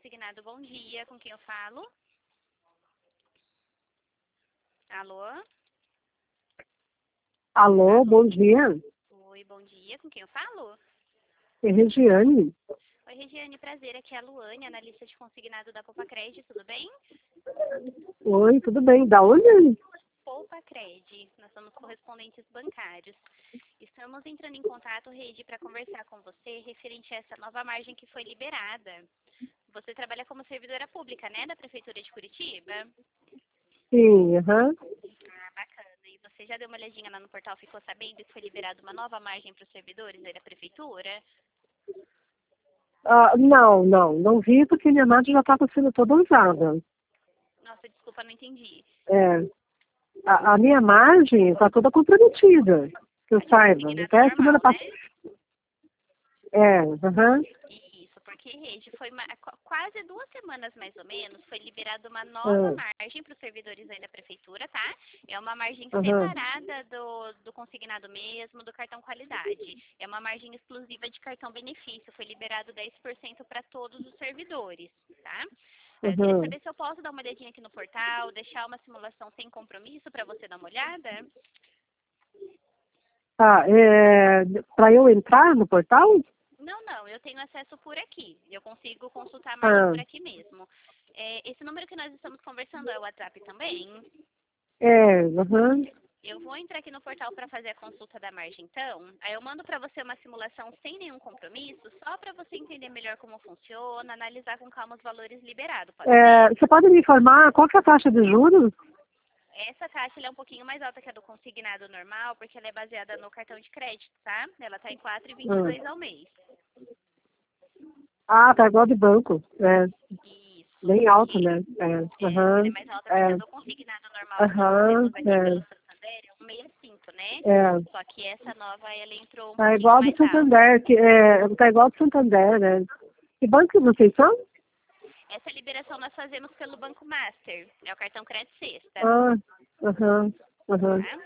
Consignado, bom dia. Com quem eu falo? Alô? Alô, bom dia. Oi, bom dia. Com quem eu falo? É Regiane. Oi, Regiane, prazer. Aqui é a Luane, analista de consignado da Poupa-Cred, tudo bem? Oi, tudo bem? Da onde? Poupa-Cred, nós somos correspondentes bancários. Estamos entrando em contato, Regi, para conversar com você referente a essa nova margem que foi liberada. Você trabalha como servidora pública, né, da Prefeitura de Curitiba? Sim, aham. Ah, bacana. E você já deu uma olhadinha lá no portal, ficou sabendo que foi liberada uma nova margem para os servidores aí da Prefeitura? Não vi porque minha margem já estava sendo toda usada. Nossa, desculpa, não entendi. É, a minha margem está toda comprometida, que eu saiba. Consignado Até a semana normal, né? passada. É, aham. Isso, porque, Rede, foi quase 2 semanas mais ou menos, foi liberada uma nova Ah, margem para os servidores aí da Prefeitura, tá? É uma margem aham. separada do consignado mesmo, do cartão qualidade. É uma margem exclusiva de cartão benefício, foi liberado 10% para todos os servidores, tá? Aí eu queria Aham. saber se eu posso dar uma olhadinha aqui no portal, deixar uma simulação sem compromisso para você dar uma olhada. Tá, para eu entrar no portal? Não, eu tenho acesso por aqui. Eu consigo consultar a margem Ah, por aqui mesmo. Esse número que nós estamos conversando é o WhatsApp também? aham. Eu vou entrar aqui no portal para fazer a consulta da margem, então. Aí eu mando para você uma simulação sem nenhum compromisso, só para você entender melhor como funciona, analisar com calma os valores liberados, pode ser? Você pode me informar qual que é a taxa de juros? Essa taxa ela é um pouquinho mais alta que a do consignado normal, porque ela é baseada no cartão de crédito, tá? Ela está em 4,22 ao mês. Tá igual de banco. Isso, Bem alto, porque né? ela é Aham. mais alta porque a do consignado normal que nós Aham. temos aqui pelo Santander é 1,65, né? É. Só que essa nova ela entrou um Tá pouquinho igual do mais alta. Santander, tá igual do Santander, né? Que banco que vocês são? Essa liberação nós fazemos pelo Banco Master, é o cartão Crédito Sexta, Ah, aham, aham. tá?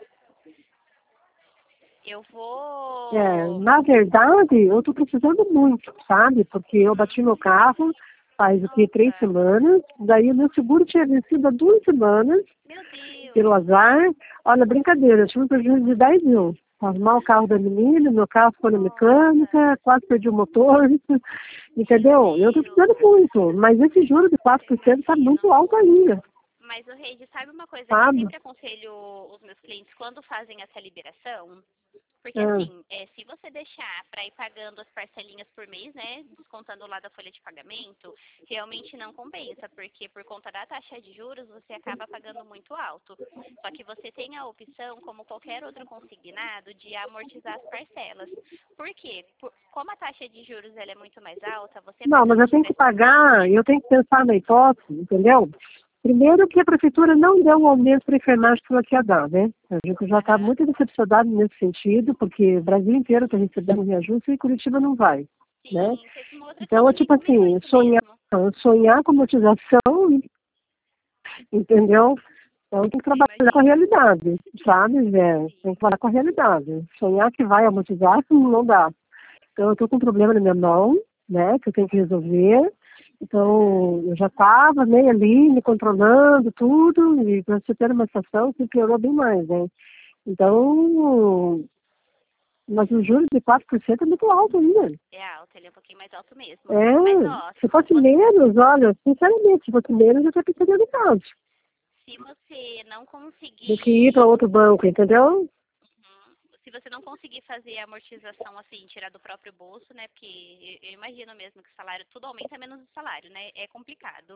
Eu vou... Na verdade, eu tô precisando muito, sabe? Porque eu bati meu carro faz aqui 3 Nossa, semanas, daí o meu seguro tinha vencido há 2 semanas, meu Deus, pelo azar. Olha, brincadeira, eu tive um prejuízo de 10 mil. Arrumar o carro da menina, meu carro ficou na nossa, mecânica, quase perdi o motor, meu entendeu? Eu tô Deus, precisando muito, mas esse juro de eu 4% está imagino. muito alto ainda, Mas o Reide, sabe uma coisa que eu sabe? sempre aconselho os meus clientes quando fazem essa liberação? Porque Ah, assim, se você deixar para ir pagando as parcelinhas por mês, né, descontando lá da folha de pagamento, realmente não compensa, porque por conta da taxa de juros você acaba pagando muito alto. Só que você tem a opção, como qualquer outro consignado, de amortizar as parcelas. Por quê? Como a taxa de juros ela é muito mais alta, você Não, mas pagando eu tenho que pagar, diversamente, eu tenho que pensar na hipótese, entendeu? Primeiro que a prefeitura não deu um aumento para a enfermagem que ela quer dar, né? A gente já está aham, muito decepcionado nesse sentido, porque o Brasil inteiro está recebendo reajuste e Curitiba não vai, né? sim, teve uma outra Então, é cliente que tipo comentou assim, isso mesmo. sonhar com motivação, entendeu? Então tem que Eu trabalhar com a imagino. realidade, sabe, Zé? Tem que trabalhar com a realidade. Sonhar que vai amortizar, não dá. Então, eu estou com um problema na minha mão, né, que eu tenho que resolver. Aham. Então, eu já estava meio ali, me controlando tudo, e para você ter uma situação que piorou bem mais, né? Então, mas o juros de 4% é muito alto ainda. É alto, ele é um pouquinho mais alto mesmo. Mas, É, ó, se fosse você, menos, olha, sinceramente, se fosse menos, eu já pensaria no caso, se você não do que ir para conseguir, outro banco, entendeu? se você não conseguir fazer a amortização assim, tirar do próprio bolso, né? Porque eu imagino mesmo que o salário, tudo aumenta menos o salário, né? É complicado.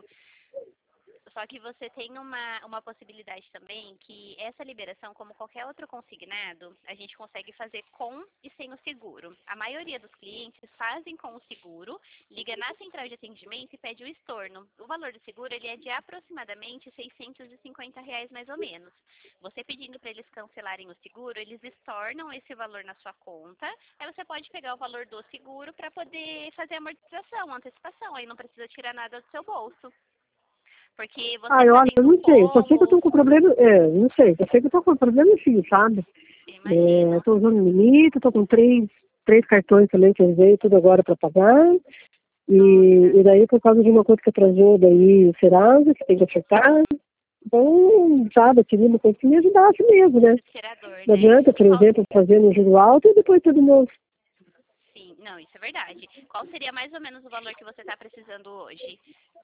Só que você tem uma possibilidade também que essa liberação, como qualquer outro consignado, a gente consegue fazer com e sem o seguro. A maioria dos clientes fazem com o seguro, liga na central de atendimento e pede o estorno. O valor do seguro ele é de aproximadamente R$ 650 mais ou menos. Você pedindo para eles cancelarem o seguro, eles estornam esse valor na sua conta, aí você pode pegar o valor do seguro para poder fazer a amortização, a antecipação, aí não precisa tirar nada do seu bolso. Porque você Olha, eu sabendo não sei, só sei que eu como, tô com problema, não sei, eu sei que eu tô com problema sim, sabe? imagino. Estou usando limite, estou com três cartões também que eu usei tudo agora para pagar. E daí, por causa de uma coisa que atrasou daí o Serasa, que tem que acertar, então, sabe, queria uma coisa que me ajudasse mesmo, né? Tirador, Não né? adianta, por exemplo, fazer no juro alto e depois tudo novo. Sim, não, isso é verdade. Qual seria mais ou menos o valor que você está precisando hoje?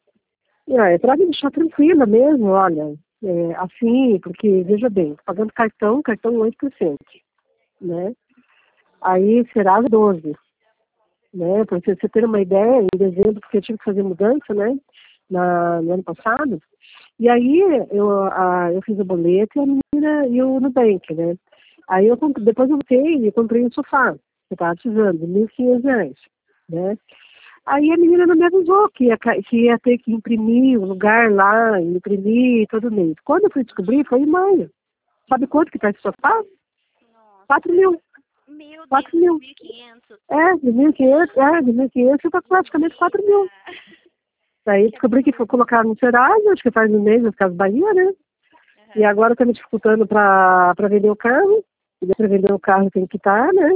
É pra me deixar tranquila mesmo, olha, assim, porque, veja bem, tô pagando cartão 8%, né? Aí Serasa 12%, né? Para você ter uma ideia, em dezembro, porque eu tive que fazer mudança, né? No ano passado. E aí eu fiz o boleto e a menina e o Nubank, né? Aí depois eu voltei e comprei um sofá, que eu estava precisando, de R$ 1.500, né? Aí a menina não me avisou que ia ter que imprimir o lugar lá, imprimir todo mês. Quando eu fui descobrir, foi em maio. Sabe quanto que tá esse sofá? Nossa, 4 mil. meu 4 Deus, mil. 1.500. De 1.500 fica praticamente 4 mil. Menina, Daí que descobri que foi absurdo. colocar no Serasa, acho que faz um mês, nas Casas Bahia, né? E Aham, agora tá me dificultando para vender o carro. E para vender o carro tem que quitar, né?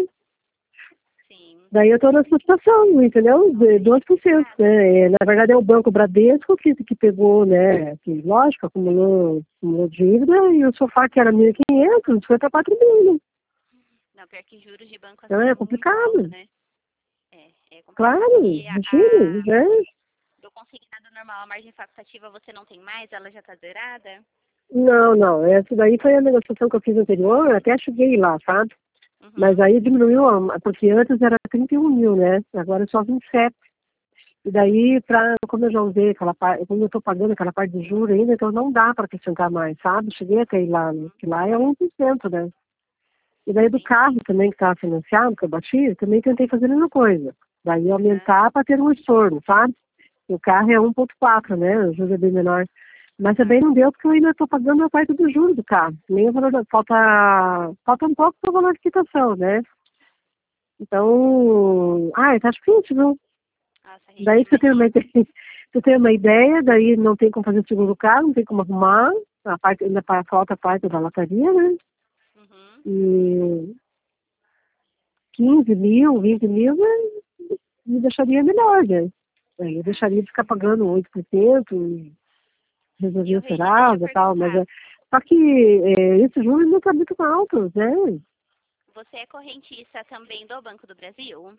sim. Daí eu tô nessa situação, entendeu? Nossa, De aí é 12%, complicado. né? Na verdade é o Banco Bradesco que pegou, né? Que, lógico, acumulou dívida e o sofá que era 1.500 foi para 4 mil, né? Não, pior que juros de banco Então assim é é muito alto, complicado. né? É complicado. Claro, E imagina, né? do consignado normal, a margem facultativa você não tem mais? Ela já tá zerada? Não. Essa daí foi a negociação que eu fiz anterior, eu até cheguei lá, sabe? Mas Uhum. aí diminuiu, porque antes era 31 mil, né? Agora é só 27. E daí, como eu já usei aquela parte, como eu estou pagando aquela parte de juros ainda, então não dá para acrescentar mais, sabe? Cheguei até ir lá, né? Que lá é 1%, né? E daí do Entendi. carro também que estava financiado, que eu bati, eu também tentei fazer a mesma coisa. Daí Aham. aumentar para ter um estorno, sabe? O carro é 1,4, né? O juros é bem menor. Mas Ah, também não deu porque eu ainda estou pagando a parte do juros do carro. Nem o valor falta um pouco para o valor de quitação, né? Então, tá difícil, viu? nossa, Regina, Daí você tem uma imagino. ideia, você tem uma ideia, daí não tem como fazer o segundo carro, não tem como arrumar, a parte, ainda falta a parte da lataria, né? Uhum. E 15 mil, 20 mil, me deixaria melhor, né? Aí eu Tá. deixaria de ficar pagando 8%, e resolver E o o Regi, deixa eu Serasa e tal, mas perguntar. só que esses juros não estão muito altos, né? Você é correntista também do Banco do Brasil?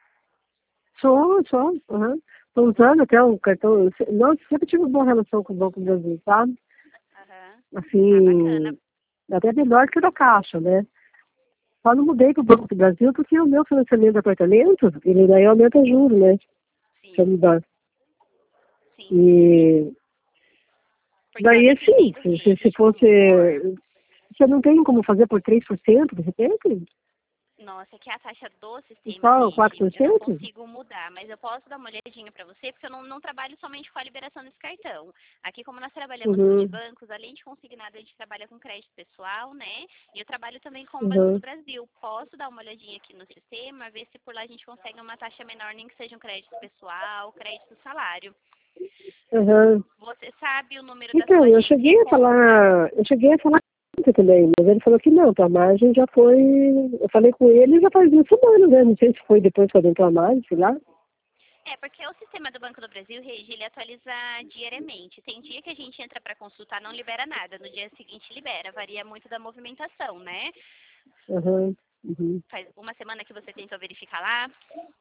Só, aham. Tô usando até um cartão, nossa, sempre tive uma boa relação com o Banco do Brasil, sabe? Aham. Ah, bacana. Assim, até melhor que o da Caixa, né? Só não mudei para o Banco do Brasil porque o meu financiamento de apartamento, ele daí aumenta juros, né? Se eu Sim, mudar. sim. E Porque ó, daí, assim, dependendo, se Regi, de fosse. como for, Você não tem como fazer por 3% de repente? nossa, que a taxa do sistema, Só Regi, eu não 4%? consigo mudar, mas eu posso dar uma olhadinha para você, porque eu não trabalho somente com a liberação desse cartão. Aqui, como nós trabalhamos com Uhum, bancos, além de consignado, a gente trabalha com crédito pessoal, né? E eu trabalho também com o Banco do uhum, Brasil. Posso dar uma olhadinha aqui no sistema, ver se por lá a gente consegue uma taxa menor, nem que seja um crédito pessoal, crédito salário. uhum. Você sabe o número da sua Então, agência e conta? eu cheguei a falar com ele também, mas ele falou que não, tua margem já foi. Eu falei com ele já faz 2 semanas, né? Não sei se foi depois que eu dei a margem, sei lá. É, porque o sistema do Banco do Brasil, Regi, ele atualiza diariamente. Tem dia que a gente entra para consultar, não libera nada. No dia seguinte libera. Varia muito da movimentação, né? Uhum, uhum. Faz uma semana que você tentou verificar lá.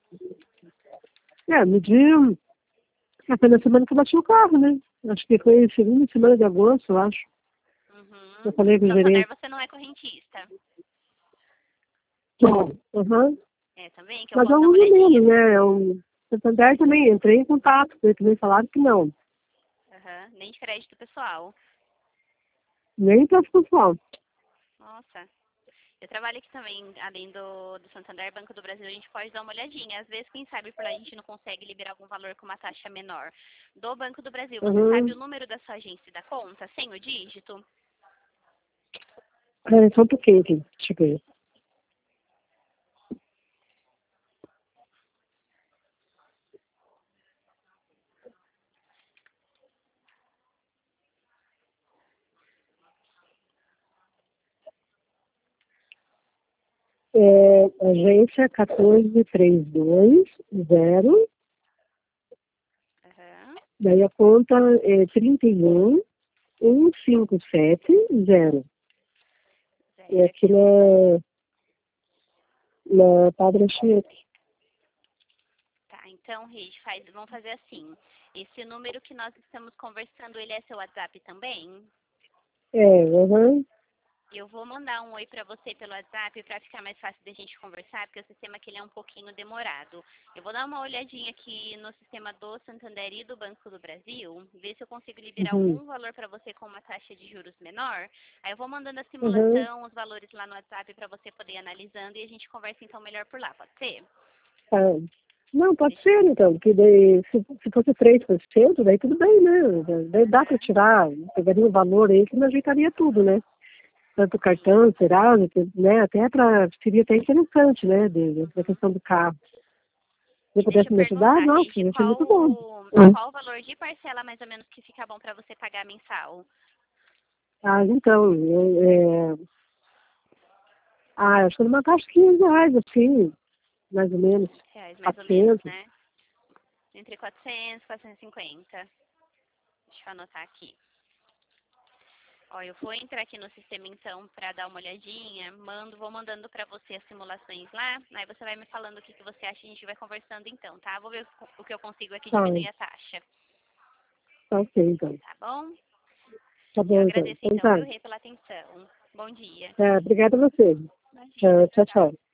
No dia. Foi na semana que eu bati o carro, né? Acho que foi segunda semana de agosto, eu acho. Eu Uhum. falei com o Santander, gerente. você não é correntista. Bom, uhum. É, também, que eu Mas é posso dar um uma olhadinha. menino, né? Santander também, entrei em contato, eles também falaram que não. Uhum. Nem de crédito pessoal. Nem para pessoal. Nossa. Eu trabalho aqui também, além do Santander, Banco do Brasil, a gente pode dar uma olhadinha. Às vezes, quem sabe por lá a gente não consegue liberar algum valor com uma taxa menor. Do Banco do Brasil, você sabe Uhum. o número da sua agência e da conta, sem o dígito? Só um pouquinho aqui, deixa eu ver. Agência 14320 00 Daí a conta é 31.157.0. É Zero aqui aqui. na Padre Anchieta. Tá, então, Rich, vamos fazer assim. Esse número que nós estamos conversando, ele é seu WhatsApp também? Aham. Eu vou mandar um oi para você pelo WhatsApp para ficar mais fácil da gente conversar, porque o sistema aqui ele é um pouquinho demorado. Eu vou dar uma olhadinha aqui no sistema do Santander e do Banco do Brasil, ver se eu consigo liberar Uhum. algum valor para você com uma taxa de juros menor. Aí eu vou mandando a Uhum. simulação, os valores lá no WhatsApp para você poder ir analisando e a gente conversa então melhor por lá, pode ser? Tá. Não, pode Deixa... ser, então, porque daí, se fosse 3%, daí tudo bem, né? Daí dá para Aham, tirar, pegaria o valor aí que me ajeitaria tudo, né? Tanto o sim. cartão, será, né? Seria até interessante, né? Da questão do carro. Se eu E deixa pudesse eu me ajudar, perguntar, nossa, Regi, ia ser qual, muito bom. qual o valor de parcela mais ou menos que fica bom para você pagar mensal? Então, acho que numa taxa de R$ 15, assim, mais ou menos, R$ 500 mais ou menos, 400. né? Entre 400 e 450. Deixa eu anotar aqui. Ó, eu vou entrar aqui no sistema então para dar uma olhadinha, vou mandando para você as simulações lá, aí você vai me falando o que você acha e a gente vai conversando então, tá? Vou ver o que eu consigo aqui Tá, diminuir a taxa, tá ok, então. tá bom? Tá Eu bom, então. agradeço Então então, tá. viu, Rê, pela atenção. Bom dia. Obrigada a você. Imagina, tchau, Tchau, tchau. tchau.